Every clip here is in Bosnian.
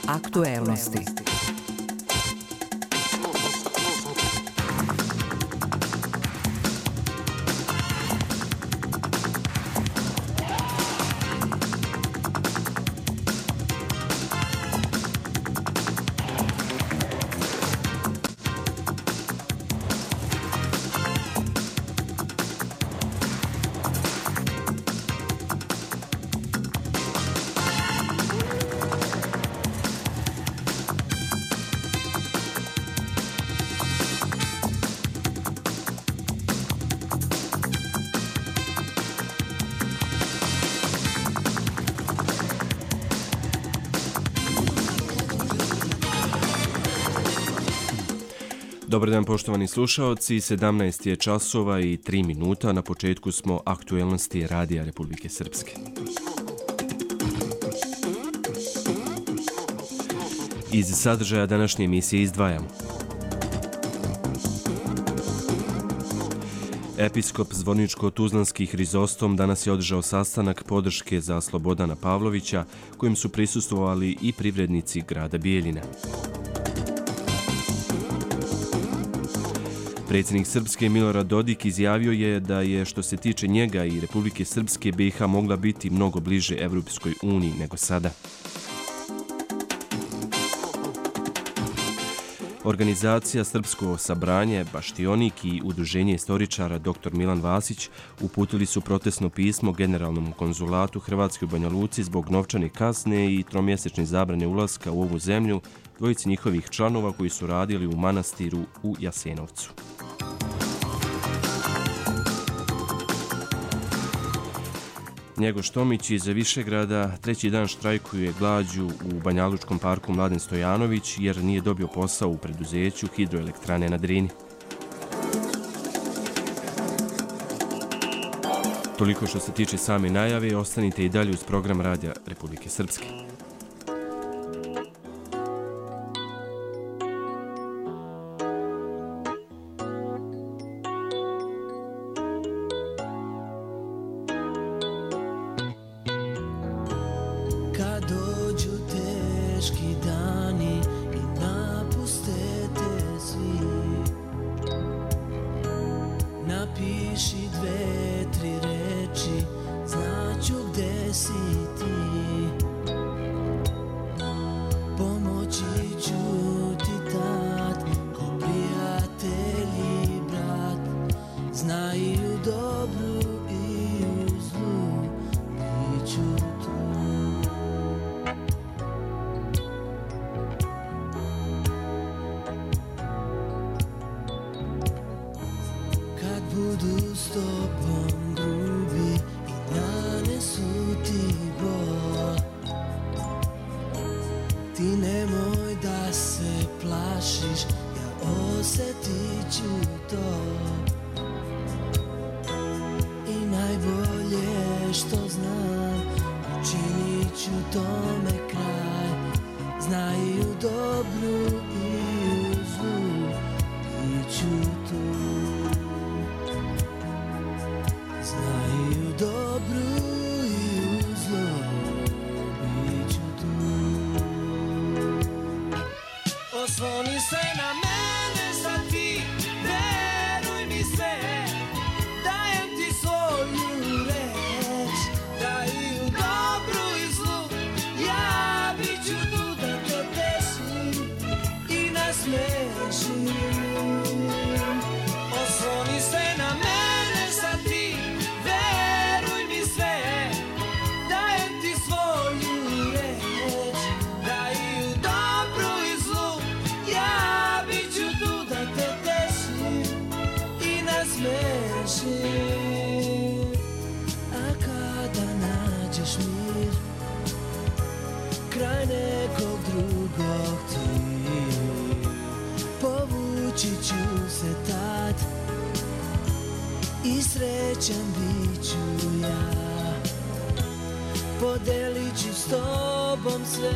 Aktuelnosti. Dobar dan poštovani slušaoci, 17 je časova i 3 minuta, na početku smo aktuelnosti Radija Republike Srpske. Iz sadržaja današnje emisije izdvajamo. Episkop Zvorničko-Tuzlanski Hrizostom danas je održao sastanak podrške za Slobodana Pavlovića, kojim su prisustvovali i privrednici grada Bijeljina. Predsjednik Srpske Milorad Dodik izjavio je da je, što se tiče njega i Republike Srpske, BiH mogla biti mnogo bliže Evropskoj uniji nego sada. Organizacija Srpsko sabranje, Baštionik i Udruženje istoričara dr. Milan Vasić uputili su protestno pismo Generalnom konzulatu Hrvatske u Banja Luci zbog novčane kazne i tromjesečne zabrane ulaska u ovu zemlju dvojici njihovih članova koji su radili u manastiru u Jasenovcu. Njegoš Tomić iz Višegrada treći dan štrajkuje glađu u Banjalučkom parku Mladen Stojanović jer nije dobio posao u preduzeću hidroelektrane na Drini. Toliko što se tiče same najave, ostanite i dalje uz program Radija Republike Srpske. Podelit ću s tobom sve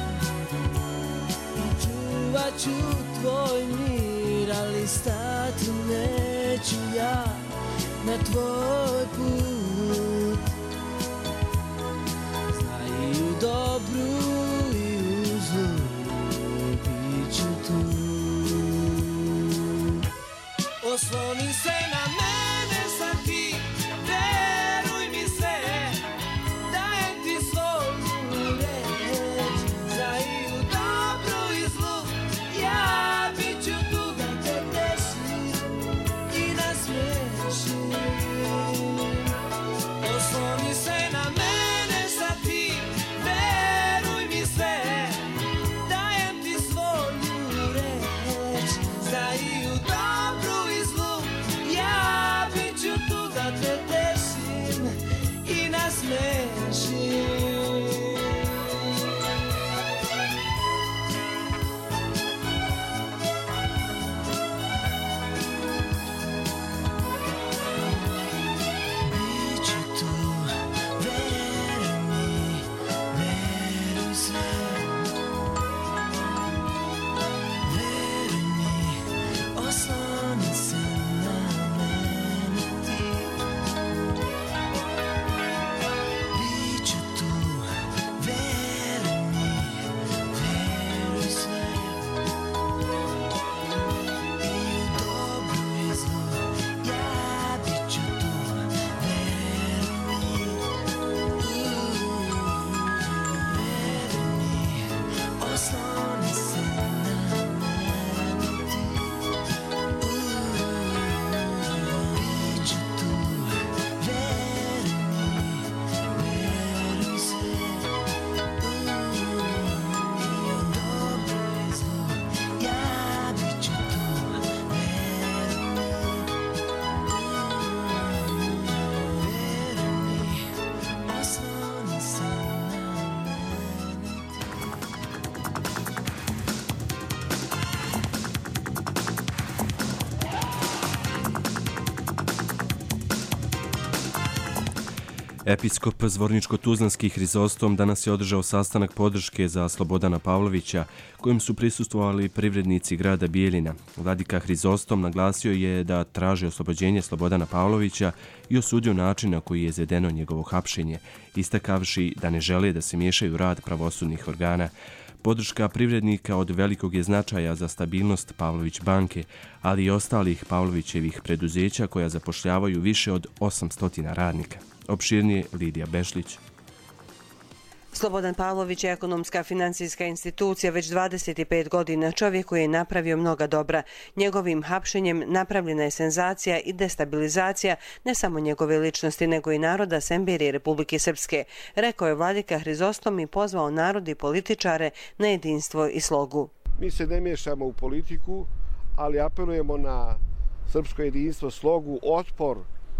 i čuvat ću tvoj mir, ali stati neću ja na tvoj put. Znaj i u dobru i u zlu Episkop Zvorničko-Tuzlanski Hrizostom danas je održao sastanak podrške za Slobodana Pavlovića, kojem su prisustvovali privrednici grada Bijeljina. Vladika Hrizostom naglasio je da traži oslobođenje Slobodana Pavlovića i osudio način na koji je izvedeno njegovo hapšenje, istakavši da ne žele da se miješaju rad pravosudnih organa. Podrška privrednika od velikog je značaja za stabilnost Pavlović banke, ali i ostalih Pavlovićevih preduzeća koja zapošljavaju više od 800 radnika. Opširnije Lidija Bešlić. Slobodan Pavlović je ekonomska financijska institucija već 25 godina, čovjek koji je napravio mnoga dobra. Njegovim hapšenjem napravljena je senzacija i destabilizacija ne samo njegove ličnosti, nego i naroda Semberije Republike Srpske, rekao je vladika Hrizostom i pozvao narod i političare na jedinstvo i slogu. Mi se ne miješamo u politiku, ali apelujemo na srpsko jedinstvo, slogu, otpor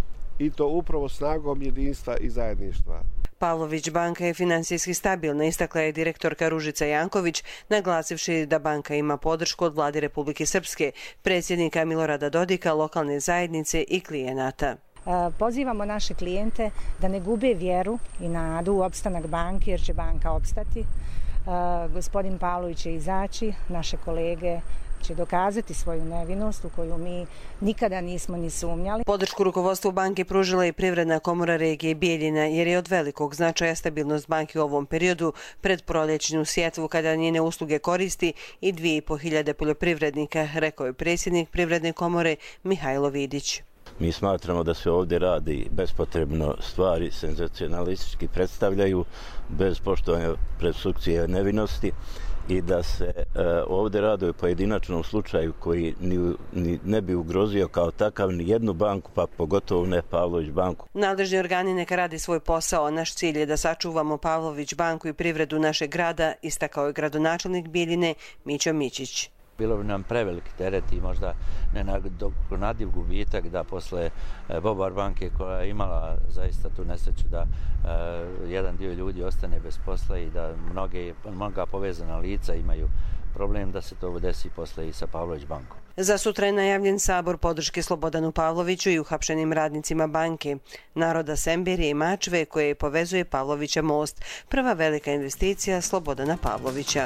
i to upravo snagom jedinstva i zajedništva. Pavlović banka je financijski stabilna, istakla je direktorka Ružica Janković, naglasivši da banka ima podršku od vlade Republike Srpske, predsjednika Milorada Dodika, lokalne zajednice i klijenata. Pozivamo naše klijente da ne gube vjeru i nadu u opstanak banke, jer će banka opstati. Gospodin Pavlović će izaći, naše kolege će dokazati svoju nevinost u koju mi nikada nismo ni sumnjali. Podršku rukovodstvu banke pružila i Privredna komora regije Bijeljina, jer je od velikog značaja stabilnost banke u ovom periodu pred proljećnu sjetvu kada njene usluge koristi i 2500 poljoprivrednika, rekao je predsjednik Privredne komore Mihajlo Vidić. Mi smatramo da se ovdje radi bespotrebno, stvari senzacionalistički predstavljaju bez poštovanja presumpcije nevinosti i da se ovdje radi o pojedinačnom slučaju koji ne bi ugrozio kao takav ni jednu banku, pa pogotovo ne Pavlović banku. Nadležni organi neka radi svoj posao. Naš cilj je da sačuvamo Pavlović banku i privredu našeg grada, istakao je gradonačelnik Bijeljine Mićo Mićić. Bilo bi nam preveliki teret i možda nenadoknadiv gubitak da posle Bobar banke koja je imala zaista tu nesreću da jedan dio ljudi ostane bez posla i da mnoga povezana lica imaju problem da se to desi posle i sa Pavlović bankom. Za sutra je najavljen sabor podrške Slobodanu Pavloviću i uhapšenim radnicima banke, naroda Semberije i Mačve koje povezuje Pavlovića most, prva velika investicija Slobodana Pavlovića.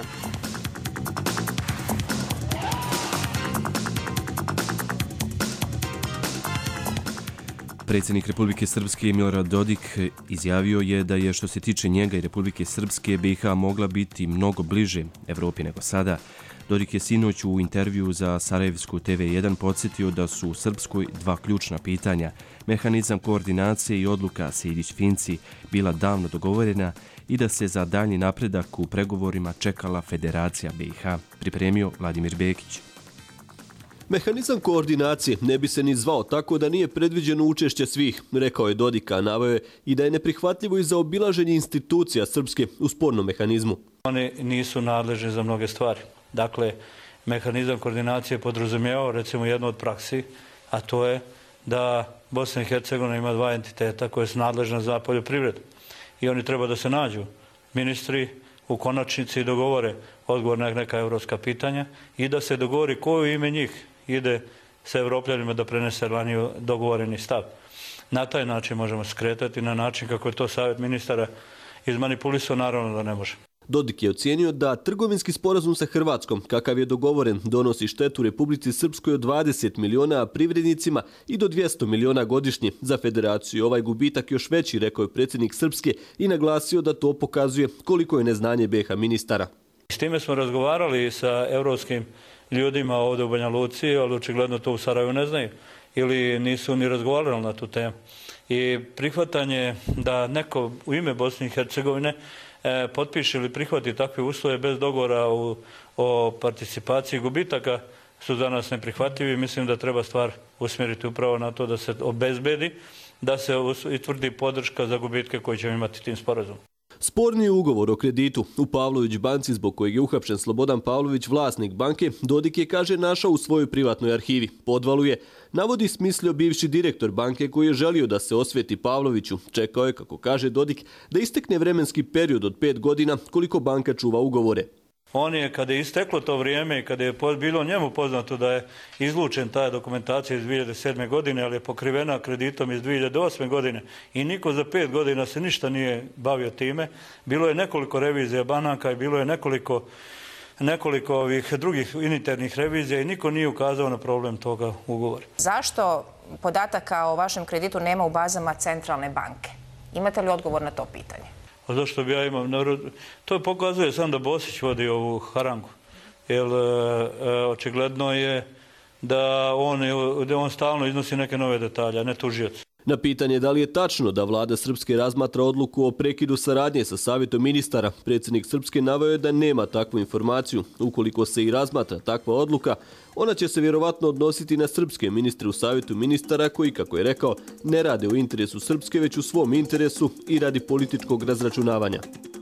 Predsjednik Republike Srpske Milorad Dodik izjavio je da je što se tiče njega i Republike Srpske BiH mogla biti mnogo bliže Evropi nego sada. Dodik je sinoć u intervju za Sarajevsku TV1 podsjetio da su u Srpskoj dva ključna pitanja. Mehanizam koordinacije i odluka Sejdić-Finci bila davno dogovorena i da se za daljnji napredak u pregovorima čekala Federacija BiH, pripremio Vladimir Bekić. Mehanizam koordinacije ne bi se ni zvao tako da nije predviđeno učešće svih, rekao je Dodik, a naveo je i da je neprihvatljivo i za obilaženje institucija Srpske u spornom mehanizmu. Oni nisu nadležni za mnoge stvari. Dakle, mehanizam koordinacije podrazumijevao recimo jednu od praksi, a to je da Bosna i Hercegovina ima dva entiteta koje su nadležna za poljoprivredu. I oni treba da se nađu. Ministri u konačnici dogovore odgovor na neka evropska pitanja i da se dogovori ko u ime njih ide sa Evropljanima da prenese ranije dogovoreni stav. Na taj način možemo skretati, na način kako je to savjet ministara izmanipulisao, naravno da ne može. Dodik je ocijenio da trgovinski sporazum sa Hrvatskom, kakav je dogovoren, donosi štetu Republici Srpskoj od 20 miliona, a privrednicima i do 200 miliona godišnje. Za federaciju ovaj gubitak još veći, rekao je predsjednik Srpske i naglasio da to pokazuje koliko je neznanje BiH ministara. S time smo razgovarali sa evropskim ljudima ovdje u Banja Luci, ali očigledno to u Sarajevu ne znaju ili nisu ni razgovarali na tu temu. I prihvatanje da neko u ime Bosne i Hercegovine potpiše ili prihvati takve uslove bez dogovora o participaciji gubitaka su za nas neprihvatljivi. Mislim da treba stvar usmjeriti upravo na to da se obezbedi, da se utvrdi podrška za gubitke koje ćemo imati tim sporazumom. Sporni je ugovor o kreditu u Pavlović banci zbog kojeg je uhapšen Slobodan Pavlović, vlasnik banke. Dodik je, kaže, našao u svojoj privatnoj arhivi. Podvaluje, navodi smislio bivši direktor banke koji je želio da se osveti Pavloviću. Čekao je, kako kaže Dodik, da istekne vremenski period od 5 godina koliko banka čuva ugovore. On je, kada je isteklo to vrijeme i kada je bilo njemu poznato da je izlučen ta dokumentacija iz 2007. godine, ali je pokrivena kreditom iz 2008. godine i niko za 5 godina se ništa nije bavio time. Bilo je nekoliko revizija banaka i bilo je nekoliko ovih drugih internih revizija i niko nije ukazao na problem toga ugovora. Zašto podataka o vašem kreditu nema u bazama centralne banke? Imate li odgovor na to pitanje? A zašto bi ja imam? To pokazuje sam da Bosić vodi ovu harangu. Jer očigledno je da on stalno iznosi neke nove detalje, a ne tužioc. Na pitanje da li je tačno da vlada Srpske razmatra odluku o prekidu saradnje sa savjetom ministara, predsjednik Srpske naveo je da nema takvu informaciju. Ukoliko se i razmatra takva odluka, ona će se vjerovatno odnositi na srpske ministre u savjetu ministara koji, kako je rekao, ne rade u interesu Srpske, već u svom interesu i radi političkog razračunavanja.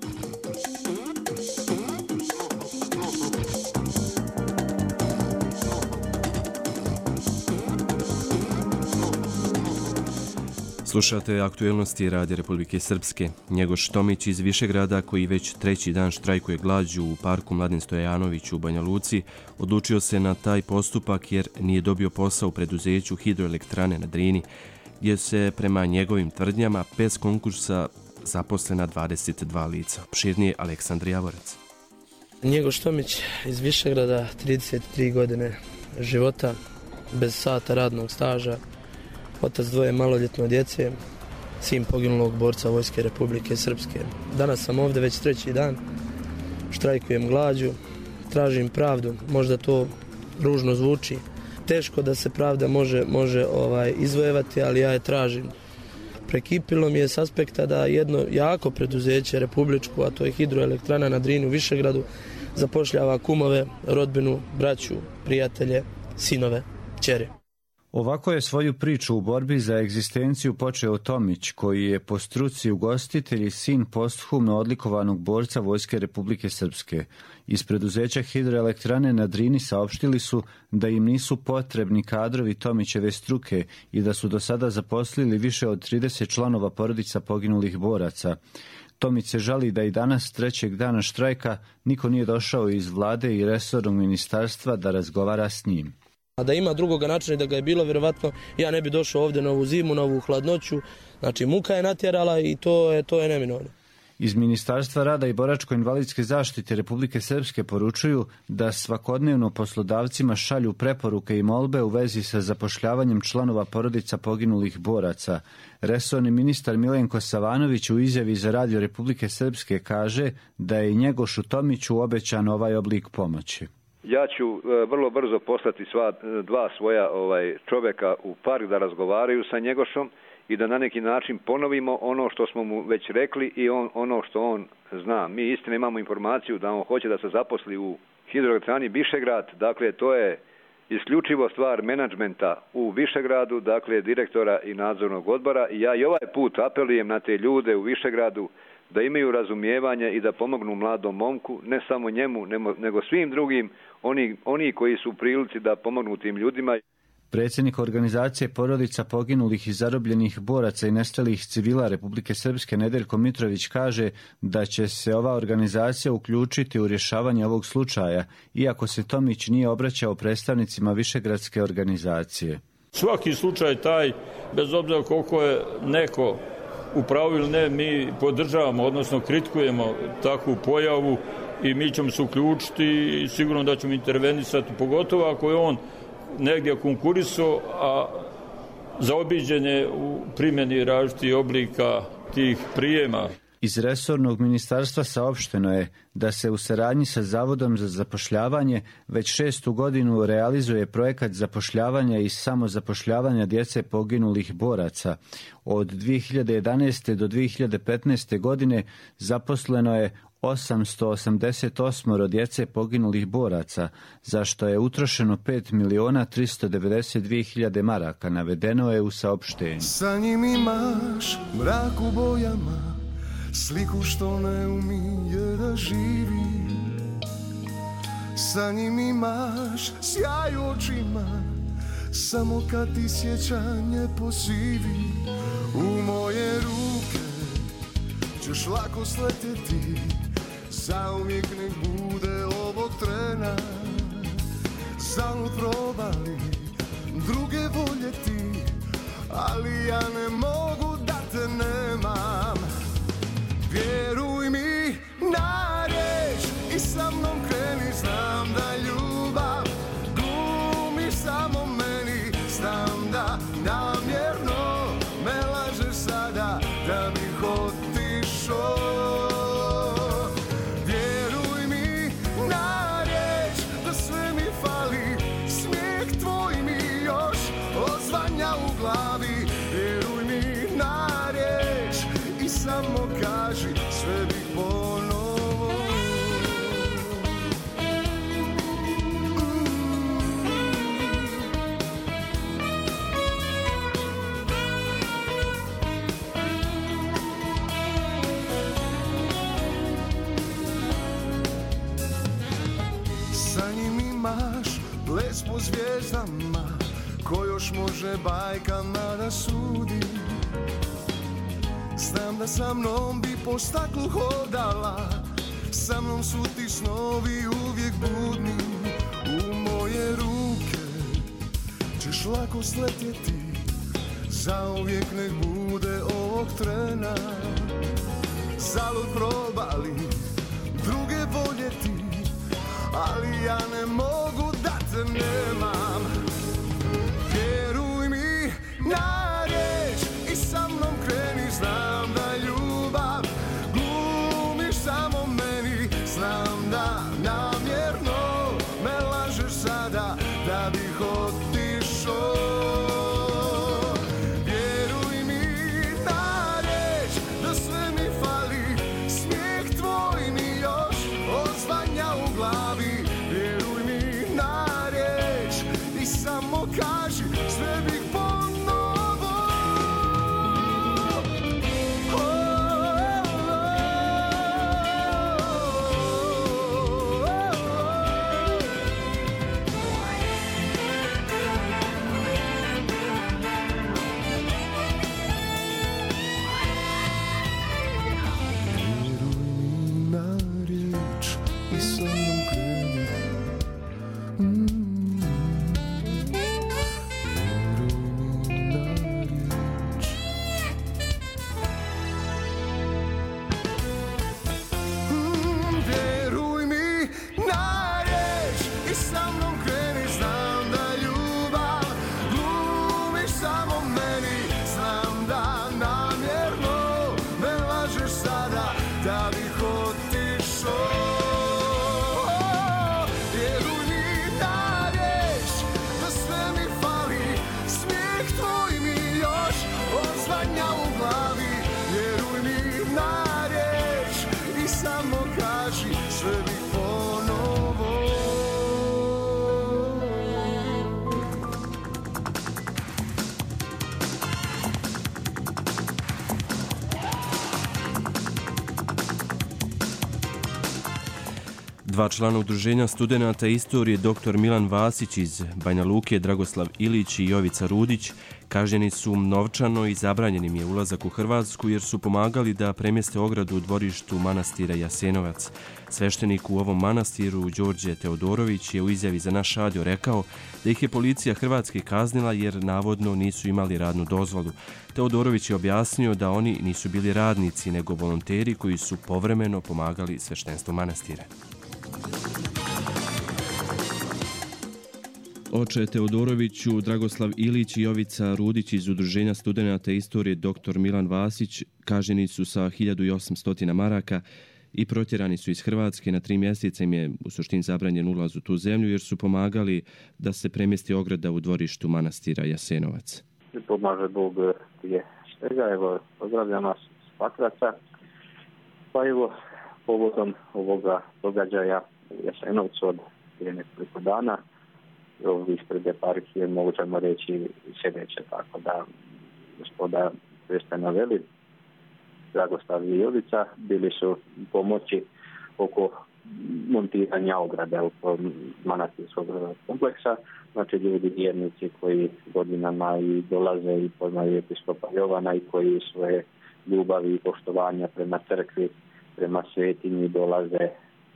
Slušate aktuelnosti Radija Republike Srpske. Njegoš Tomić iz Višegrada, koji već treći dan štrajkuje glađu u parku Mladen Stojanović u Banja Luci, odlučio se na taj postupak jer nije dobio posao u preduzeću Hidroelektrane na Drini, gdje se prema njegovim tvrdnjama bez konkursa zaposlena 22 lica. Opširnije Aleksandar Javorac. Njegoš Tomić iz Višegrada, 33 godine života, bez sata radnog staža, otac dvoje maloljetne djece, sin poginulog borca Vojske Republike Srpske. Danas sam ovdje već treći dan, štrajkujem glađu, tražim pravdu, možda to ružno zvuči. Teško da se pravda može izvojevati, ali ja je tražim. Prekipilo mi je s aspekta da jedno jako preduzeće republičko, a to je Hidroelektrana na Drini u Višegradu, zapošljava kumove, rodbinu, braću, prijatelje, sinove, kćeri. Ovako je svoju priču u borbi za egzistenciju počeo Tomić, koji je po struci ugostitelj i sin posthumno odlikovanog borca Vojske Republike Srpske. Iz preduzeća Hidroelektrane na Drini saopštili su da im nisu potrebni kadrovi Tomićeve struke i da su do sada zaposlili više od 30 članova porodica poginulih boraca. Tomić se žali da i danas, trećeg dana štrajka, niko nije došao iz vlade i resornog ministarstva da razgovara s njim. A da ima drugoga načina i da ga je bilo, vjerovatno ja ne bi došao ovdje na ovu zimu, na ovu hladnoću. Znači muka je natjerala i to je neminovno. Iz Ministarstva rada i boračko-invalidske zaštite Republike Srpske poručuju da svakodnevno poslodavcima šalju preporuke i molbe u vezi sa zapošljavanjem članova porodica poginulih boraca. Resorni ministar Milenko Savanović u izjavi za Radio Republike Srpske kaže da je i Njegošu Tomiću obećan ovaj oblik pomoći. Ja ću vrlo brzo poslati dva svoja čovjeka u park da razgovaraju sa Njegošom i da na neki način ponovimo ono što smo mu već rekli i ono što on zna. Mi istina imamo informaciju da on hoće da se zaposli u Hidroelektrani Višegrad, dakle to je isključivo stvar menadžmenta u Višegradu, dakle direktora i nadzornog odbora, i ja i ovaj put apelujem na te ljude u Višegradu da imaju razumijevanje i da pomognu mladom momku, ne samo njemu, nego svim drugim, oni koji su u prilici da pomognu tim ljudima. Predsjednik organizacije porodica poginulih i zarobljenih boraca i nestalih civila Republike Srpske Nedeljko Mitrović kaže da će se ova organizacija uključiti u rješavanje ovog slučaja, iako se Tomić nije obraćao predstavnicima Višegradske organizacije. Svaki slučaj taj, bez obzira koliko je neko u pravu ili ne, mi podržavamo, odnosno kritikujemo takvu pojavu i mi ćemo se uključiti i sigurno da ćemo intervenisati, pogotovo ako je on negdje konkurisao, a zaobiđen je u primjeni različitih oblika tih prijema. Iz resornog ministarstva saopšteno je da se u saradnji sa Zavodom za zapošljavanje već 6. godinu realizuje projekat zapošljavanja i samozapošljavanja djece poginulih boraca. Od 2011. do 2015. godine zaposleno je 888 djece poginulih boraca, za što je utrošeno 5.392.000 maraka, navedeno je u saopštenju. Sa njim imaš mrak u bojama, sliku što ne umije da živi. Sa njim imaš sjaj u očima, samo kad ti sjećanje posivi. U moje ruke ćeš lako sletjeti, zauvijek nek bude ovog trena. Zalud probali druge voljeti, ali ja ne mogu da te nemam. Vjeruj mi na riječ i sa mnom kreni, znam da ljubav glumi samo meni, znam da namjerno me lažeš sada da bih otišao. Vjeruj mi na riječ da sve mi fali, smijeh tvoj mi još odzvanja u glavi. Vjeruj mi na riječ i samo kaži sve bih ponovo. Sa njim imaš les po zvijezdama, ko još može bajkama da sudi. Znam da sa mnom bi po staklu hodala, sa mnom su ti snovi uvijek budni. U moje ruke ćeš lako sletjeti, zauvijek nek bude ovog trena. Zalud probali druge voljeti, ali ja ne mogu da te nemam. Vjeruj mi na riječ i sa mnom kreni, znam da ljubav glumiš samo meni, znam da namjerno me lažeš sada da bih otišao. Vjeruj mi na riječ da sve mi fali, smijeh tvoj mi još odzvanja u glavi. Vjeruj mi na riječ i samo kaži sve bih ponovo. Dva člana udruženja studenata istorije dr. Milan Vasić iz Banja Luke, Dragoslav Ilić i Jovica Rudić kažnjeni su novčano i zabranjen im je ulazak u Hrvatsku jer su pomagali da premjeste ogradu u dvorištu manastira Jasenovac. Sveštenik u ovom manastiru Đorđe Teodorović je u izjavi za naš radio rekao da ih je policija Hrvatske kaznila jer navodno nisu imali radnu dozvolu. Teodorović je objasnio da oni nisu bili radnici nego volonteri koji su povremeno pomagali sveštenstvu manastira. Oče Teodoroviću, Dragoslav Ilić i Jovica Rudić iz udruženja studenata istorije dr. Milan Vasić kažnjeni su sa 1800 maraka i protjerani su iz Hrvatske. Na 3 mjeseca im je u suštini zabranjen ulaz u tu zemlju jer su pomagali da se premjesti ograda u dvorištu manastira Jasenovac. Pomaže Bog prije svega, evo, pozdravljam vas s Pakraca. Pa evo, povodom ovoga događaja u Jasenovcu od prije nekoliko dana, ovdje ispred eparhije možemo reći sljedeće, tako da gospoda koje ste naveli, Dragoslav i Jovica, bili su pomoći oko montiranja ograde oko manastirskog kompleksa. Znači ljudi vjernici koji godinama i dolaze i poznaju episkopa Jovana i koji svoje ljubavi i poštovanja prema crkvi prema svetinji dolaze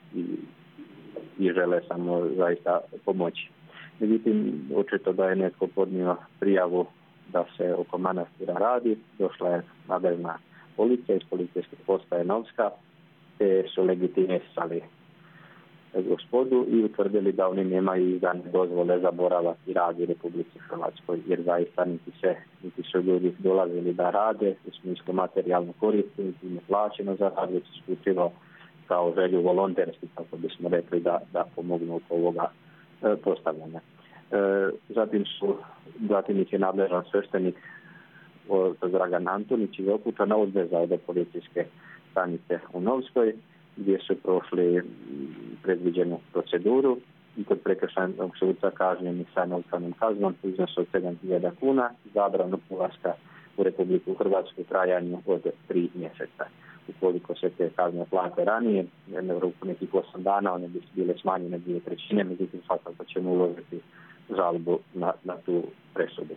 i žele samo zaista pomoći. Međutim, očito da je netko podnio prijavu da se oko manastira radi, došla je nadležna policija iz policijske postaje Novska, te su legitimisali gospodu i utvrdili da oni nemaju izdane dozvole za boravak i rad u Republici Hrvatskoj, jer zaista niti su ljudi dolazili da rade, u smislu materijalno koristi, niti ne plaćeno za rad, već isključivo kao želju volonterski, kako bismo rekli, da pomognu oko ovoga postavljanja. Zatim ih je nadležan sveštenik Dragan Antonić iz Okučana odvezao do policijske stanice u Novskoj, gdje su prošli predviđenu proceduru i kod prekršajnog suca kažnjeni sa novčanom kaznom u iznosu od 7.000 kuna, zabranu ulaska u Republiku Hrvatsku u trajanju od 3 mjeseca. Ukoliko se te kazne plate ranije, u nekih 8 dana, one bi bile smanjene 2/3, međutim svakako ćemo uložiti žalbu na tu presudu.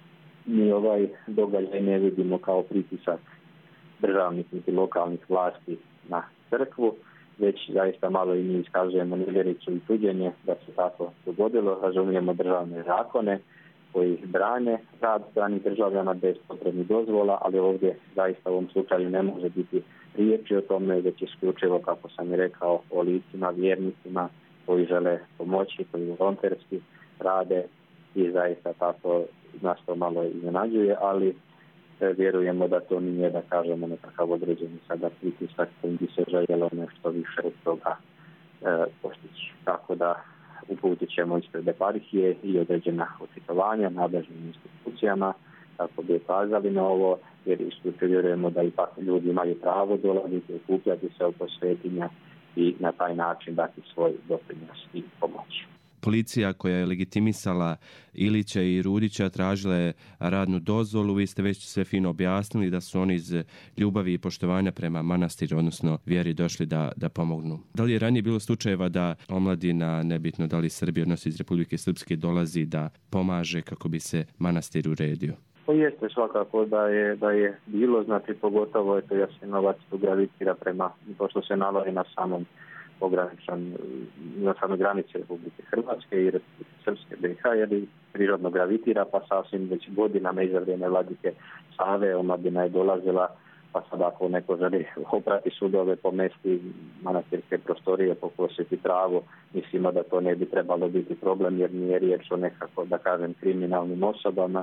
Mi ovaj događaj ne vidimo kao pritisak državnih niti lokalnih vlasti na crkvu, već zaista malo i mi iskazujemo nevjericu i čuđenje da se tako dogodilo. Razumijemo državne zakone koji brane rad stranih državljana bez potrebnih dozvola, ali ovdje zaista u ovom slučaju ne može biti riječi o tome, već isključivo, kako sam i rekao, o licima, vjernicima koji žele pomoći, koji volonterski rade i zaista tako nas to malo iznenađuje, ali vjerujemo da to nije, da kažemo, nekakav određeni sada pritisak kojim bi se željelo nešto više od toga postići. Tako da uputit ćemo ispred eparhije i određena očitovanja nadležnim institucijama kako bi ukazali na ovo, jer isto vjerujemo da ipak ljudi imaju pravo dolaziti, okupljati se oko svetinja i na taj način dati svoj doprinos i pomoć. Policija koja je legitimisala Ilića i Rudića tražila je radnu dozvolu. Vi ste već sve fino objasnili da su oni iz ljubavi i poštovanja prema manastiru, odnosno vjeri, došli da pomognu. Da li je ranije bilo slučajeva da omladina, nebitno da li Srbije, odnosno iz Republike Srpske, dolazi da pomaže kako bi se manastir uredio? To jeste svakako da je bilo, znači pogotovo je to Jasenovac tu gravitira prema, pošto se nalazi na samom ograničan na samoj granici Republike Hrvatske i Republike Srpske BiH, jer prirodno gravitira, pa sasvim već godinama iza vrijeme Vladike Save omladina je dolazila, pa sad ako neko želi oprati sudove, pomesti manastirske prostorije, pokositi travu, mislimo da to ne bi trebalo biti problem, jer nije riječ o nekako, da kažem, kriminalnim osobama,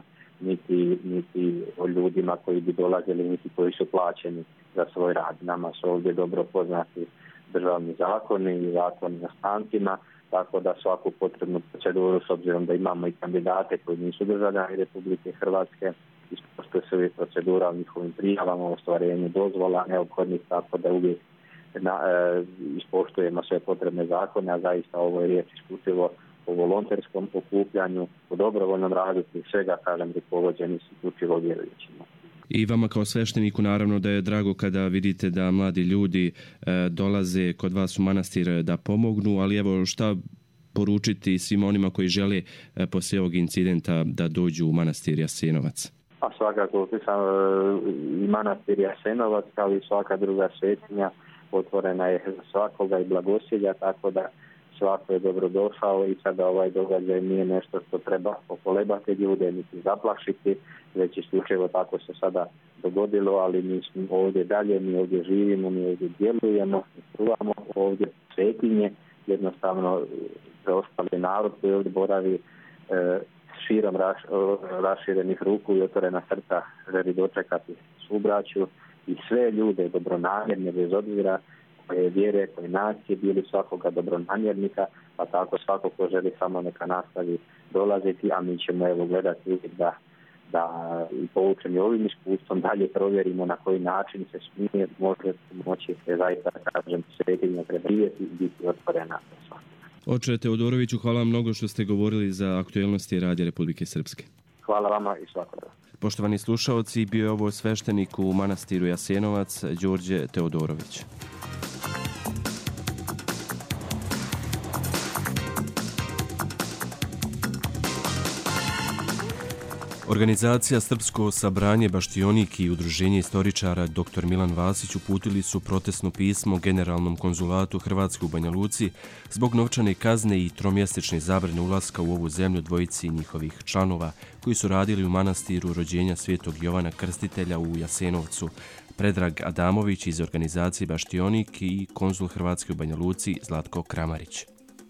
niti o ljudima koji bi dolazili, niti koji su plaćeni za svoj rad. Nama su ovdje dobro poznati državni zakoni i zakoni na stancima, tako da svaku potrebnu proceduru, s obzirom da imamo i kandidate koji nisu državljani Republike Hrvatske, ispoštuje se uvijek procedura o njihovim prijavama, o ostvarenju dozvola neophodnih, tako da uvijek ispoštujemo sve potrebne zakone, a zaista ovo je riječ isključivo o volonterskom okupljanju, o dobrovoljnom radu, prije svega, kažem, rukovođeni isključivo vjerujućima. I vama kao svešteniku naravno da je drago kada vidite da mladi ljudi dolaze kod vas u manastir da pomognu, ali evo šta poručiti svim onima koji žele poslije ovog incidenta da dođu u manastir Jasenovac? A svakako i manastir Jasenovac kao i svaka druga svetinja otvorena je za svakoga i blagosilja, tako da svako je dobrodošao i sada ovaj događaj nije nešto što treba pokolebati ljude niti zaplašiti, već isključivo tako se sada dogodilo, ali mi smo ovdje dalje, mi ovdje živimo, mi ovdje djelujemo, mi čuvamo ovdje svetinje, jednostavno preostali narod koji ovdje boravi širom raširenih ruku i otvorena srca želi dočekati subraću i sve ljude dobronamjerne bez obzira koje vjere, koje nacije, bili svakoga dobronamjernika, pa tako svako ko želi samo neka nastavi dolaziti, a mi ćemo evo gledati uvijek da i poučeni ovim iskustvom dalje provjerimo na koji način se smije može moći se zaista, kažem, svetinja treba živjeti i biti otvorena. Oče Teodoroviću, hvala vam mnogo što ste govorili za aktuelnosti Radija Republike Srpske. Hvala vama i svako dobro. Poštovani slušaoci, bio je ovo sveštenik u manastiru Jasenovac, Đorđe Teodorović. Organizacija Srpsko sabranje Baštionik i Udruženje istoričara dr. Milan Vasić uputili su protestno pismo Generalnom konzulatu Hrvatske u Banja Luci zbog novčane kazne i tromjesečne zabrane ulaska u ovu zemlju dvojici njihovih članova koji su radili u manastiru rođenja Svetog Jovana Krstitelja u Jasenovcu, Predrag Adamović iz organizacije Baštionik i konzul Hrvatske u Banja Luci Zlatko Kramarić.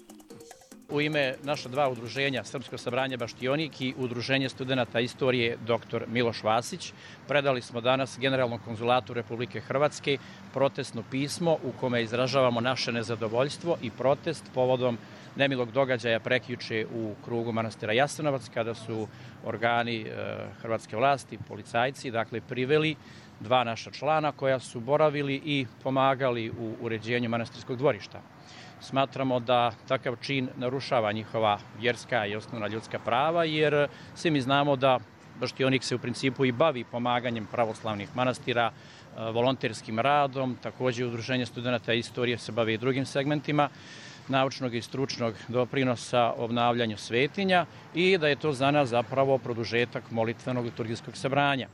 U ime naša dva udruženja, Srpsko sabranje Baštionik i Udruženje studenata istorije dr. Miloš Vasić, predali smo danas Generalnom konzulatu Republike Hrvatske protestno pismo u kome izražavamo naše nezadovoljstvo i protest povodom nemilog događaja prekjuče u krugu manastira Jasenovac, kada su organi hrvatske vlasti, policajci, priveli dva naša člana koja su boravili i pomagali u uređenju manastirskog dvorišta. Smatramo da takav čin narušava njihova vjerska i osnovna ljudska prava, jer svi mi znamo da Baštionik se u principu i bavi pomaganjem pravoslavnih manastira, volonterskim radom, također Udruženje studenata istorije se bavi i drugim segmentima naučnog i stručnog doprinosa obnavljanju svetinja i da je to za nas zapravo produžetak molitvenog liturgijskog sabranja.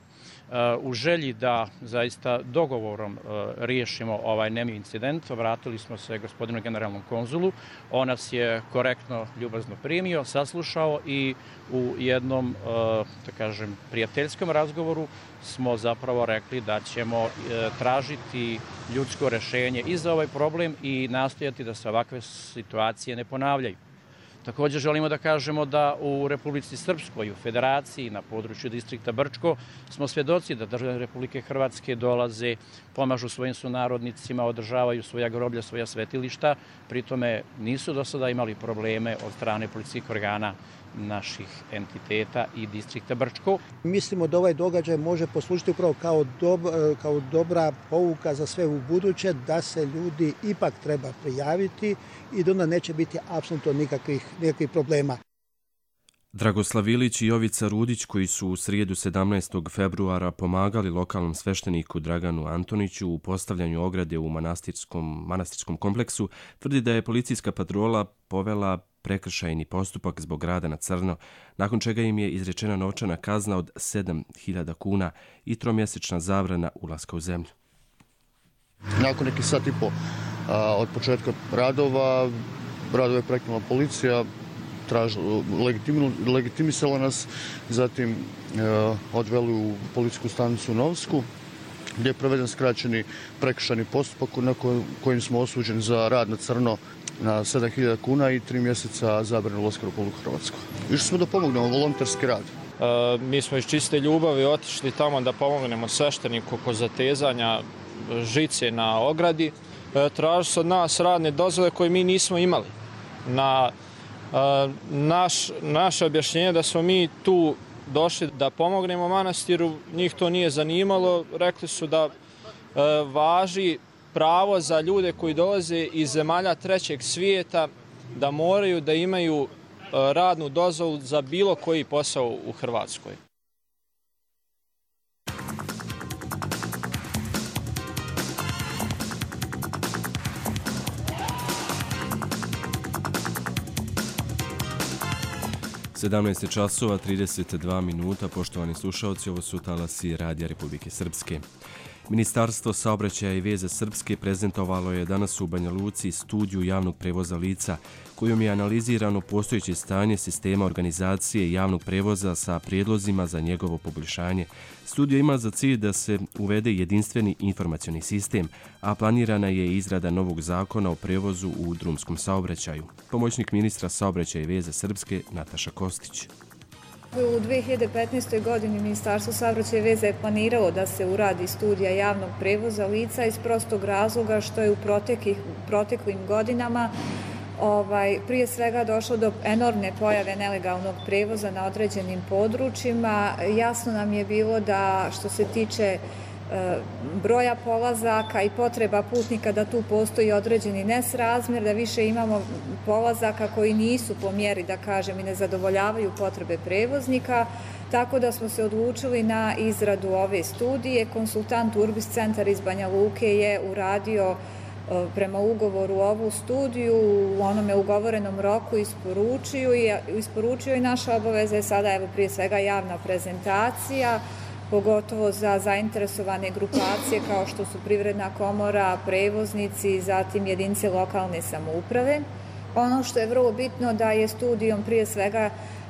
U želji da zaista dogovorom riješimo ovaj nemili incident, obratili smo se gospodinu generalnom konzulu. On nas je korektno, ljubazno primio, saslušao i u jednom, prijateljskom razgovoru smo zapravo rekli da ćemo tražiti ljudsko rješenje i za ovaj problem i nastojati da se ovakve situacije ne ponavljaju. Također želimo da kažemo da u Republici Srpskoj, u Federaciji, na području distrikta Brčko, smo svjedoci da državljani Republike Hrvatske dolaze, pomažu svojim sunarodnicima, održavaju svoja groblja, svoja svetilišta, pritome nisu do sada imali probleme od strane policijskih organa naših entiteta i distrikta Brčko. Mislimo da ovaj događaj može poslužiti upravo kao dobra pouka za sve u buduće, da se ljudi ipak treba prijaviti i da onda neće biti apsolutno nikakvih problema. Dragoslav Ilić i Jovica Rudić, koji su u srijedu 17. februara pomagali lokalnom svešteniku Draganu Antoniću u postavljanju ograde u manastirskom kompleksu, tvrdi da je policijska patrola povela prekršajni postupak zbog rada na crno, nakon čega im je izrečena novčana kazna od 7.000 kuna i tromjesečna zabrana ulaska u zemlju. Nakon nekih sat i po od početka radova je prekinula policija, legitimisala nas, zatim odveli u policijsku stanicu Novsku, gdje je proveden skraćeni prekršajni postupak na kojim smo osuđeni za rad na crno na 7.000 kuna i 3 mjeseca zabrane ulaska u Republiku Hrvatsku. Išli smo da pomognemo volonterski rad. Mi smo iz čiste ljubavi otišli tamo da pomognemo svešteniku oko zatezanja žice na ogradi. Traži se od nas radne dozvole koje mi nismo imali. Na naše objašnjenje da smo mi tu došli da pomognemo manastiru, njih to nije zanimalo. Rekli su da važi pravo za ljude koji dolaze iz zemalja trećeg svijeta da moraju da imaju radnu dozvolu za bilo koji posao u Hrvatskoj. Sedamnaest časova 32 minuta, poštovani slušalci, ovo su talasi Radija Republike Srpske. Ministarstvo saobraćaja i veza Srpske prezentovalo je danas u Banja Luci studiju javnog prevoza lica, kojom je analizirano postojeće stanje sistema organizacije javnog prevoza sa prijedlozima za njegovo poboljšanje. Studija ima za cilj da se uvede jedinstveni informacioni sistem, a planirana je izrada novog zakona o prevozu u drumskom saobraćaju. Pomoćnik ministra saobraćaja i veza Srpske Nataša Kostić. U 2015. godini Ministarstvo saobraćaja i veza je planiralo da se uradi studija javnog prevoza lica iz prostog razloga što je u proteklim godinama prije svega došlo do enormne pojave nelegalnog prevoza na određenim područjima. Jasno nam je bilo da što se tiče broja polazaka i potreba putnika da tu postoji određeni nesrazmjer, da više imamo polazaka koji nisu po mjeri, da kažem, i ne zadovoljavaju potrebe prevoznika, tako da smo se odlučili na izradu ove studije. Konsultant Urbis centar iz Banja Luke je uradio prema ugovoru ovu studiju u onome ugovorenom roku isporučio i naša obaveza je sada prije svega javna prezentacija, pogotovo za zainteresovane grupacije kao što su Privredna komora, prevoznici, zatim jedinice lokalne samouprave. Ono što je vrlo bitno da je studijom prije svega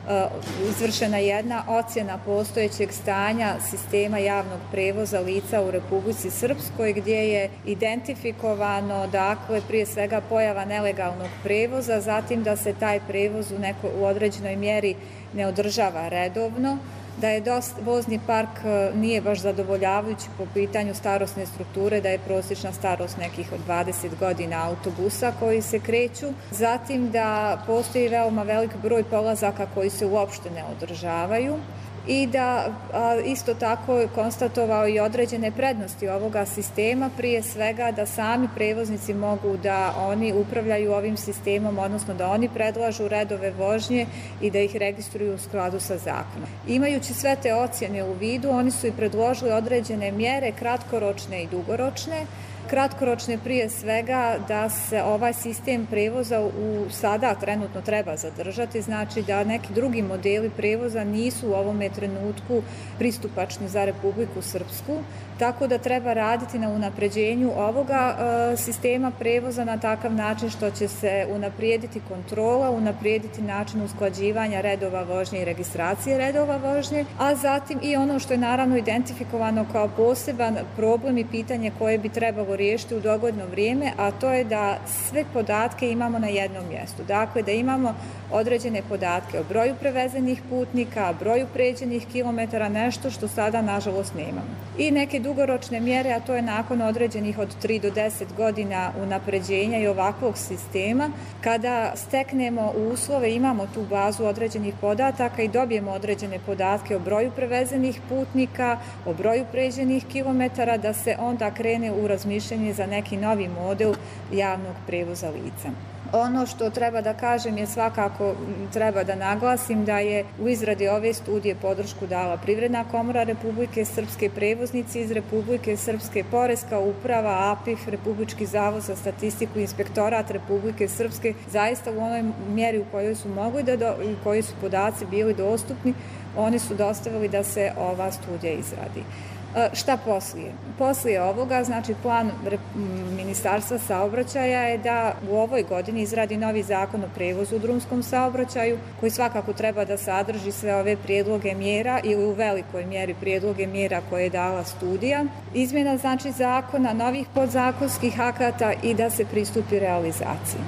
izvršena jedna ocjena postojećeg stanja sistema javnog prevoza lica u Republici Srpskoj, gdje je identifikovano prije svega pojava nelegalnog prevoza, zatim da se taj prevoz u određenoj mjeri ne održava redovno, da je vozni park nije baš zadovoljavajući po pitanju starosne strukture, da je prosječna starost nekih od 20 godina autobusa koji se kreću, zatim da postoji veoma velik broj polazaka koji se uopšte ne održavaju i da isto tako je konstatovao i određene prednosti ovoga sistema, prije svega da sami prevoznici mogu da oni upravljaju ovim sistemom, odnosno da oni predlažu redove vožnje i da ih registruju u skladu sa zakonom. Imajući sve te ocjene u vidu, oni su i predložili određene mjere, kratkoročne i dugoročne. Kratkoročne prije svega da se ovaj sistem prevoza sada trenutno treba zadržati, znači da neki drugi modeli prevoza nisu u ovome trenutku pristupačni za Republiku Srpsku, tako da treba raditi na unapređenju ovoga sistema prevoza na takav način što će se unaprijediti kontrola, unaprijediti način usklađivanja redova vožnje i registracije redova vožnje, a zatim i ono što je naravno identifikovano kao poseban problem i pitanje koje bi trebalo riješiti u dogledno vrijeme, a to je da sve podatke imamo na jednom mjestu. Dakle, da imamo određene podatke o broju prevezenih putnika, broju pređenih kilometara, nešto što sada nažalost nemamo. I neke dugoročne mjere, a to je nakon određenih od 3 do 10 godina unapređenja i ovakvog sistema, kada steknemo uslove, imamo tu bazu određenih podataka i dobijemo određene podatke o broju prevezenih putnika, o broju pređenih kilometara, da se onda krene u razmišljanje za neki novi model javnog prevoza lica. Ono što treba da kažem je svakako treba da naglasim da je u izradi ove studije podršku dala Privredna komora Republike Srpske, prevoznici iz Republike Srpske, Poreska uprava, APIF, Republički zavod za statistiku, Inspektorat Republike Srpske, zaista u onoj mjeri u kojoj su mogli u kojoj su podaci bili dostupni, oni su dostavili da se ova studija izradi. Šta poslije? Poslije ovoga, znači plan Ministarstva saobraćaja je da u ovoj godini izradi novi zakon o prevozu u drumskom saobraćaju, koji svakako treba da sadrži sve ove prijedloge mjera ili u velikoj mjeri prijedloge mjera koje je dala studija. Izmjena znači zakona, novih podzakonskih akata i da se pristupi realizaciji.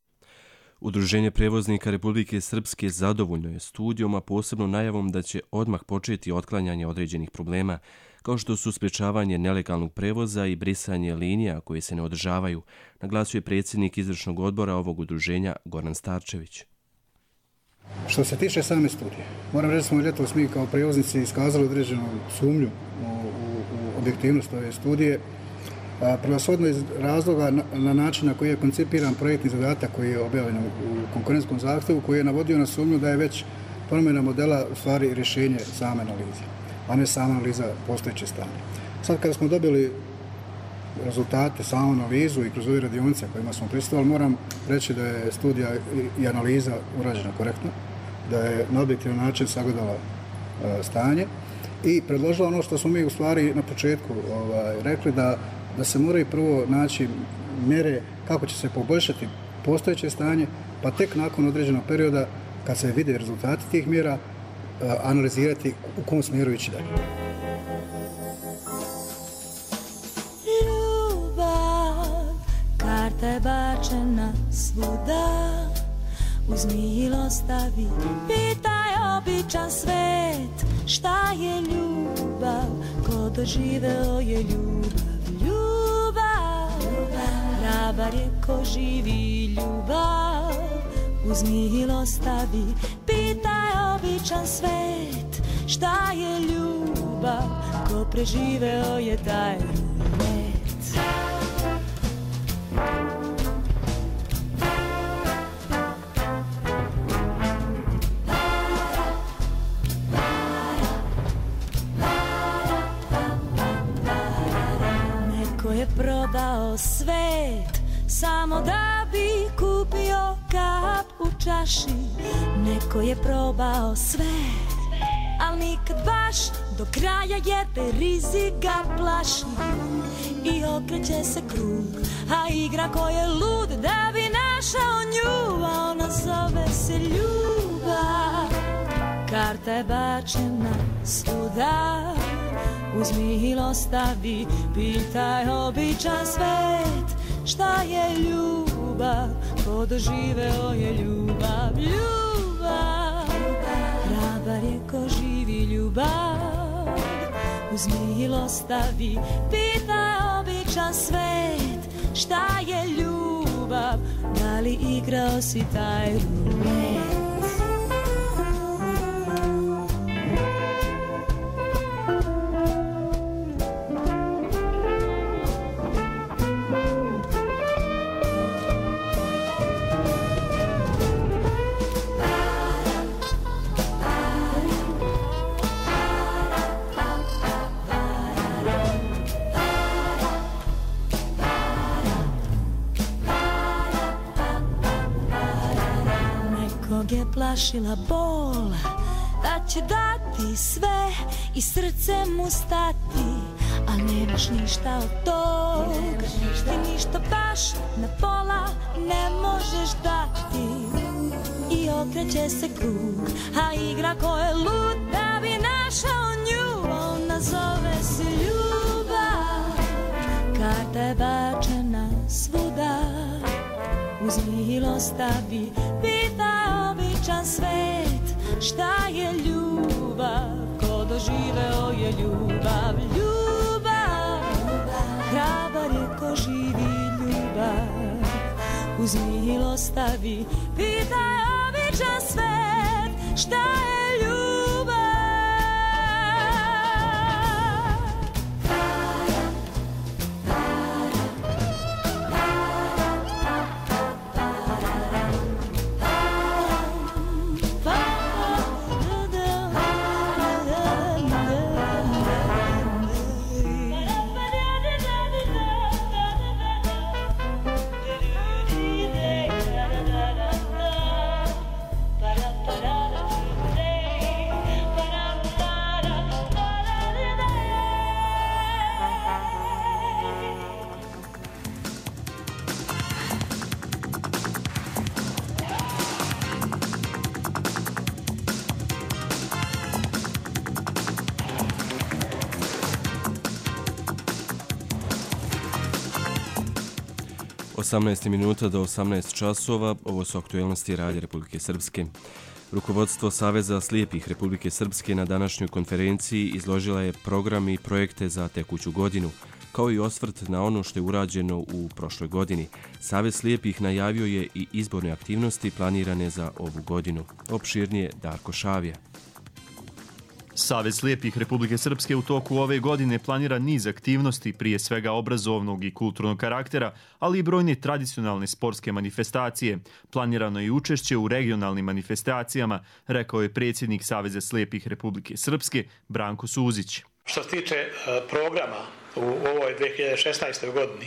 Udruženje prevoznika Republike Srpske zadovoljno je studijom, a posebno najavom da će odmah početi otklanjanje određenih problema, kao što su sprječavanje nelegalnog prevoza i brisanje linija koje se ne održavaju, naglasio je predsjednik izvršnog odbora ovog udruženja Goran Starčević. Što se tiče same studije, moram reći da smo ljetos mi kao prevoznici iskazali određenu sumnju u objektivnost ove studije, prevashodno iz razloga na način na koji je koncipiran projektni zadatak koji je objavljen u konkurentskom zahtjevu, koji je navodio na sumnju da je već promjena modela u stvari rješenje same analize, a ne sama analiza postojeće stanje. Sad kada smo dobili rezultate, samu analizu i kroz ove radionice kojima smo prisustvovali, moram reći da je studija i analiza urađena korektno, da je na objektivan način sagledala stanje i predložila ono što smo mi u stvari na početku rekli, da se moraju prvo naći mjere kako će se poboljšati postojeće stanje, pa tek nakon određenog perioda, kad se vide rezultati tih mjera, analizirati u kom smjeru ići dalje. Ljubav, karta je bačena svuda, uzmi ili ostavi, pitaj običan svet, šta je ljubav, ko doživeo je ljubav. Hrabar je ko živi ljubav, uzmi ili ostavi, pitaj običan svet, šta je ljubav, ko preživeo je taj rulet. Neko je prodao svet samo da bi kupio kap u čaši. Neko je probao sve, al nikad baš do kraja, jer te rizik ga plaši. I okreće se krug, a igra ko je lud da bi našao nju, a ona zove se ljubav. Karta je bačena svuda, uzmi ili ostavi, pitaj običan svet. Šta je ljubav, ko doživeo je ljubav, ljubav. Hrabar je ko živi ljubav, uzmi ili ostavi, pitaj običan svet. Šta je ljubav, da li igrao si taj rulet? Je plašila bol, da će dati sve i srce mu stati, a nemaš ništa od tog, ti ništa baš na pola ne možeš dati. I okreće se krug, a igra ko je lud da bi našao nju, ona zove se ljubav. Karta je bačena svuda, uzmi ili ostavi, pitaj običan svet. Šta je ljubav, ko doživeo je ljubav, ljubav. Hrabar je ko živi ljubav, uzmi ili ostavi, pitaj običan svet. Šta je ljubav. Minuta do 18 časova, ovo su aktualnosti Radija Republike Srpske. Rukovodstvo Saveza slijepih Republike Srpske na današnjoj konferenciji izložila je program i projekte za tekuću godinu, kao i osvrt na ono što je urađeno u prošloj godini. Savez slijepih najavio je i izborne aktivnosti planirane za ovu godinu. Opširnije Darko Šavija. Savez slijepih Republike Srpske u toku ove godine planira niz aktivnosti, prije svega obrazovnog i kulturnog karaktera, ali i brojne tradicionalne sportske manifestacije. Planirano je i učešće u regionalnim manifestacijama, rekao je predsjednik Saveza slijepih Republike Srpske Branko Suzić. Što se tiče programa u ovoj 2016. godini,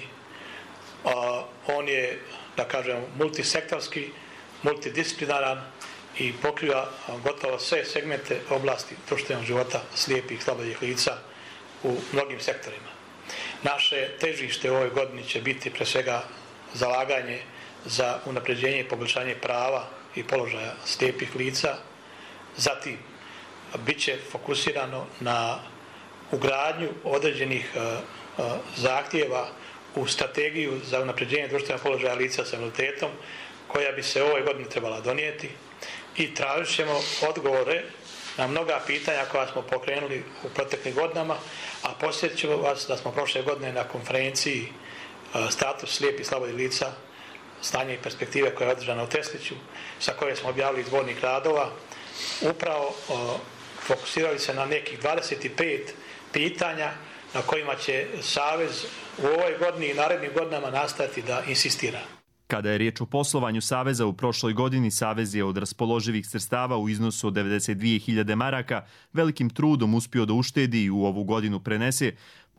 on je, da kažem, multisektorski, multidisciplinaran i pokriva gotovo sve segmente oblasti društvenog života slijepih slabodih lica u mnogim sektorima. Naše težište u ovoj godini će biti pre svega zalaganje za unapređenje i poboljšanje prava i položaja slijepih lica. Zatim, bit će fokusirano na ugradnju određenih zahtjeva u strategiju za unapređenje društvenog položaja lica sa invaliditetom, koja bi se u ovoj godini trebala donijeti. I tražit ćemo odgovore na mnoga pitanja koja smo pokrenuli u proteklim godinama, a posjetit ćemo vas da smo prošle godine na konferenciji status slijepih slabodih lica, stanje i perspektive koja je održana u Tesliću, sa koje smo objavili zbornik radova, upravo fokusirali se na nekih 25 pitanja na kojima će Savez u ovoj godini i narednim godinama nastaviti da insistira. Kada je riječ o poslovanju Saveza u prošloj godini, Savez je od raspoloživih sredstava u iznosu od 92.000 maraka velikim trudom uspio da uštedi i u ovu godinu prenese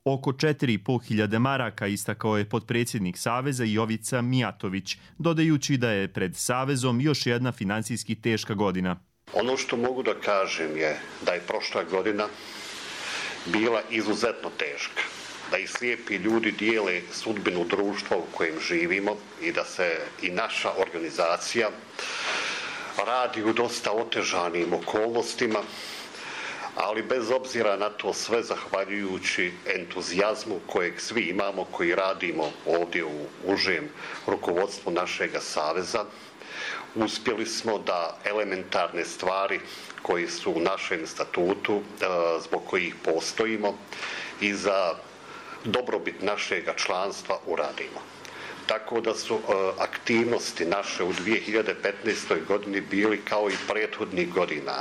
oko 4.500 maraka, istakao je potpredsjednik Saveza Jovica Mijatović, dodajući da je pred Savezom još jedna financijski teška godina. Ono što mogu da kažem je da je prošla godina bila izuzetno teška, da i slijepi ljudi dijele sudbinu društva u kojem živimo i da se i naša organizacija radi u dosta otežanim okolnostima, ali bez obzira na to sve zahvaljujući entuzijazmu kojeg svi imamo, koji radimo ovdje u užem rukovodstvu našega Saveza, uspjeli smo da elementarne stvari koji su u našem statutu, zbog kojih postojimo i za dobrobit našega članstva uradimo. Tako da su aktivnosti naše u 2015. godini bili kao i prethodnih godina.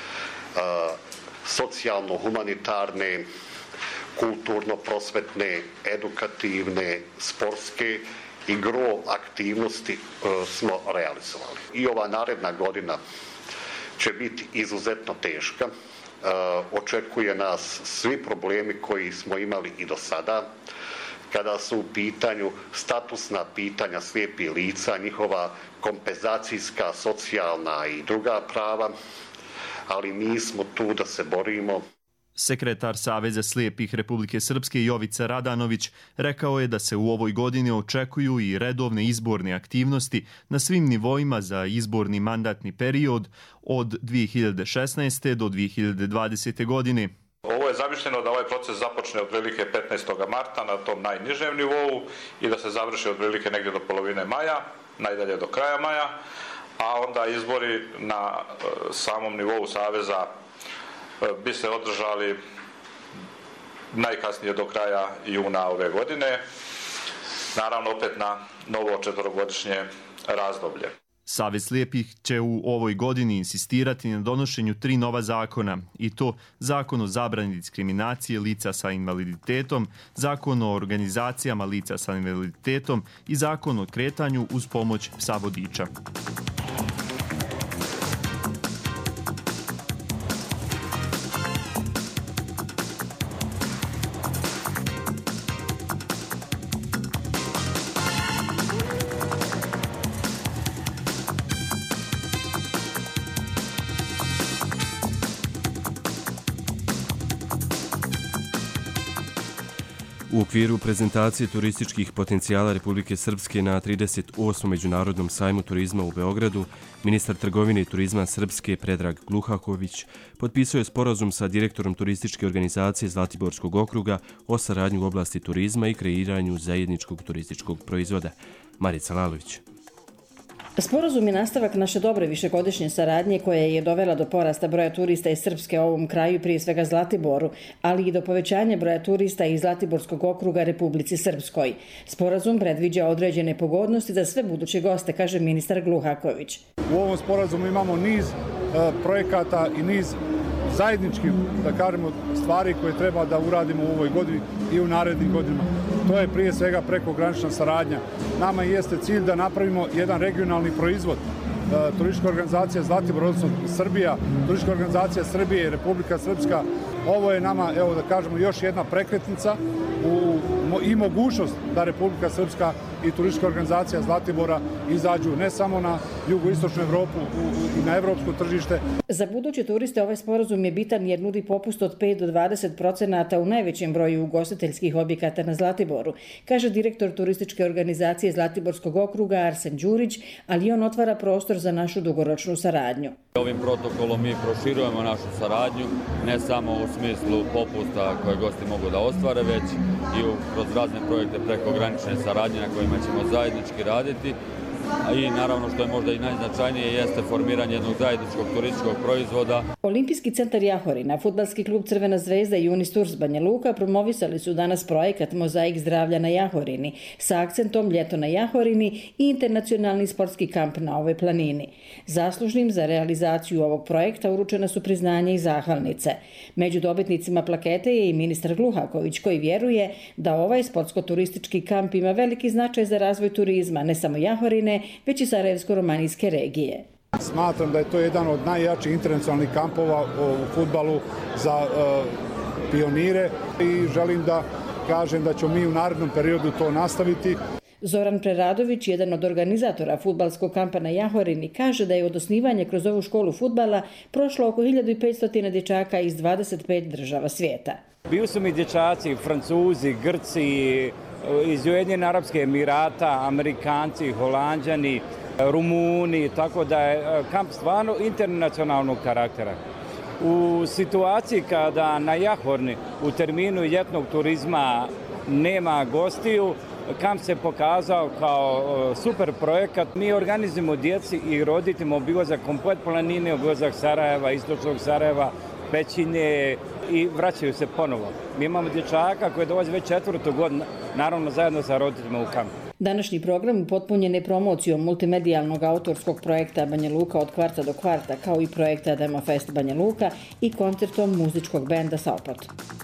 Socijalno-humanitarne, kulturno-prosvetne, edukativne, sportske i gro aktivnosti smo realizovali. I ova naredna godina će biti izuzetno teška. Očekuje nas svi problemi koji smo imali i do sada, kada su u pitanju statusna pitanja slijepih lica, njihova kompenzacijska, socijalna i druga prava, ali mi smo tu da se borimo. Sekretar Saveza slijepih Republike Srpske Jovica Radanović rekao je da se u ovoj godini očekuju i redovne izborne aktivnosti na svim nivoima za izborni mandatni period od 2016. do 2020. godine. Ovo je zamišljeno da ovaj proces započne otprilike 15. marta na tom najnižem nivou i da se završi otprilike negdje do polovine maja, najdalje do kraja maja, a onda izbori na samom nivou Saveza bi se održali najkasnije do kraja juna ove godine, naravno opet na novo 4-godišnje razdoblje. Savez slijepih će u ovoj godini insistirati na donošenju 3 nova zakona, i to Zakon o zabrani diskriminacije lica sa invaliditetom, Zakon o organizacijama lica sa invaliditetom i Zakon o kretanju uz pomoć psa vodiča. U okviru prezentacije turističkih potencijala Republike Srpske na 38. Međunarodnom sajmu turizma u Beogradu, ministar trgovine i turizma Srpske Predrag Gluhaković potpisao je sporazum sa direktorom turističke organizacije Zlatiborskog okruga o saradnji u oblasti turizma i kreiranju zajedničkog turističkog proizvoda. Marica Lalović. Sporazum je nastavak naše dobre višegodišnje saradnje koja je dovela do porasta broja turista iz Srpske u ovom kraju, prije svega Zlatiboru, ali i do povećanja broja turista iz Zlatiborskog okruga Republici Srpskoj. Sporazum predviđa određene pogodnosti za sve buduće goste, kaže ministar Gluhaković. U ovom sporazumu imamo niz projekata i niz zajedničkih, da kažemo, stvari koje treba da uradimo u ovoj godini i u narednim godinama. To je prije svega prekogranična saradnja. Nama jeste cilj da napravimo jedan regionalni proizvod. Turistička organizacija Zlatibor, odnosno Srbija, Turistička organizacija Srbije i Republika Srpska, ovo je nama, evo da kažemo, još jedna prekretnica i mogućnost da Republika Srpska i Turistička organizacija Zlatibora izađu ne samo na jugoistočnu Evropu i na evropsko tržište. Za buduće turiste ovaj sporazum je bitan jer nudi popust od 5 do 20% u najvećem broju ugostiteljskih objekata na Zlatiboru, kaže direktor turističke organizacije Zlatiborskog okruga Arsen Đurić, ali on otvara prostor za našu dugoročnu saradnju. Ovim protokolom mi proširujemo našu saradnju, ne samo u smislu popusta koje gosti mogu da ostvare, već i kroz razne projekte prekogranične saradnje na kojima ćemo zajednički raditi. I naravno što je možda i najznačajnije jeste formiranje jednog zajedničkog turističkog proizvoda. Olimpijski centar Jahorina, fudbalski klub Crvena zvezda i Unisturs Banja Luka promovisali su danas projekat Mozaik zdravlja na Jahorini sa akcentom Ljeto na Jahorini i internacionalni sportski kamp na ovoj planini. Zaslužnim za realizaciju ovog projekta uručena su priznanja i zahvalnice. Među dobitnicima plakete je i ministar Gluhaković koji vjeruje da ovaj sportsko-turistički kamp ima veliki značaj za razvoj turizma, ne samo Jahorine, već i Sarajevsko-romanijske regije. Smatram da je to jedan od najjačih internacionalnih kampova u fudbalu za pionire i želim da kažem da ćemo mi u narednom periodu to nastaviti. Zoran Preradović, jedan od organizatora fudbalskog kampa na Jahorini, kaže da je od osnivanja kroz ovu školu fudbala prošlo oko 1500 dječaka iz 25 država svijeta. Bili su mi dječaci Francuzi, Grci, iz Ujedinjenih Arapskih Emirata, Amerikanci, Holanđani, Rumuni, tako da je kamp stvarno internacionalnog karaktera. U situaciji kada na Jahorni u terminu ljetnog turizma nema gostiju, kamp se pokazao kao super projekat. Mi organizujemo djeci i roditeljima obilazak komplet planine, obilazak Sarajeva, istočnog Sarajeva, Pećine i vraćaju se ponovo. Mi imamo dječaka koji dolaze već 4. godinu, naravno zajedno sa roditeljima u kamp. Današnji program upotpunjen je promocijom multimedijalnog autorskog projekta Banja Luka od kvarta do kvarta, kao i projekta Demofest Banja Luka i koncertom muzičkog benda Sopot.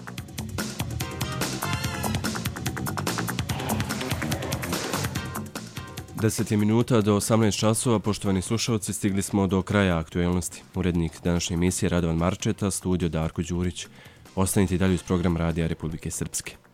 Deset je minuta do 18 časova, poštovani slušalci, stigli smo do kraja aktuelnosti. Urednik današnje emisije Radovan Marčeta, studio Darko Đurić. Ostanite dalje uz program Radija Republike Srpske.